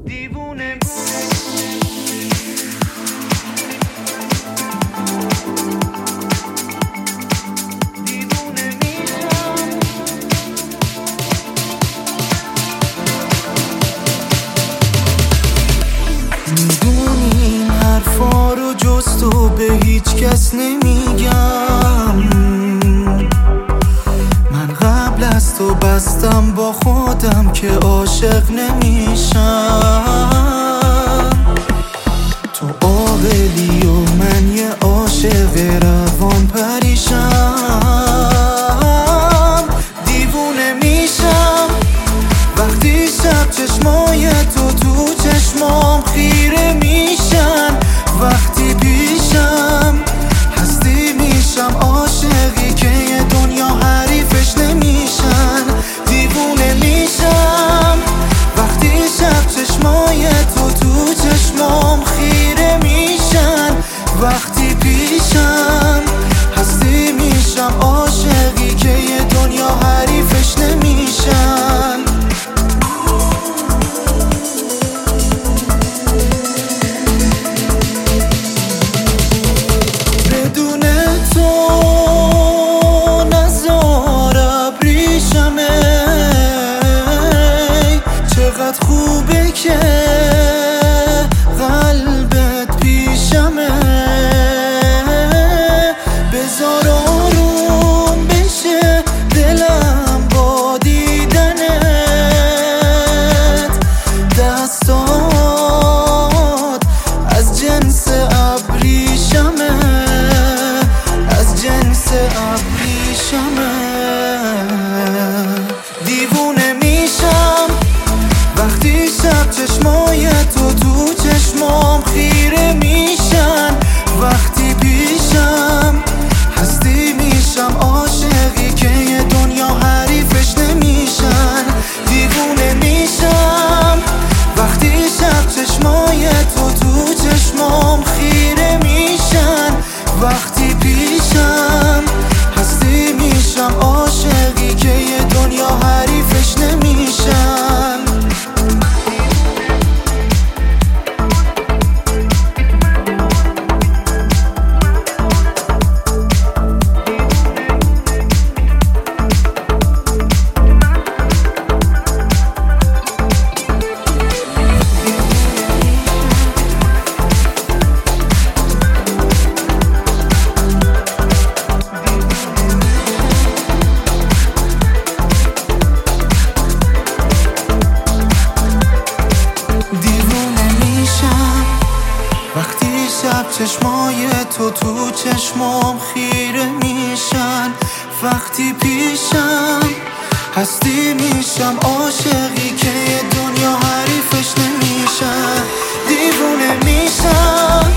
دیوونه میدونی این حرفا رو جز تو به هیچ کس نمیگم. من قبل از تو بستم با خودم که عاشق نمیشم. تو عاقلی و من یه عاشق روان پریشم. دیوونه میشم وقتی شب چشمای تو چشمام خیره میشن. وقتی پیشم هستی میشم عاشقی که یه دنیا حریفش نمیشن. دیوونه میشم وقتی شب چشمای تو چشمام خیره میشن. وقتی پیشم هستی میشم عاشقی که یه دنیا حریفش نمیشن. خوبه که قلبت پیشمه. بذار آروم بشه دلم با دیدنت. دستات از جنس ابریشمه، از جنس ابریشمه. دیوونه میشم وقتی شب چشمای تو چشمام خیره میشن. وقتی پیشم هستی میشم عاشقی که یه دنیا حریفش نمیشن. دیوونه میشم وقتی شب چشمای تو چشمام خیره میشن. وقتی پیشم هستی میشم عاشقی که یه دنیا حریفش نمیشن. شب چشمای تو چشمام خیره میشن. وقتی پیشم هستی میشم عاشقی که یه دنیا حریفش نمیشن. دیوونه میشم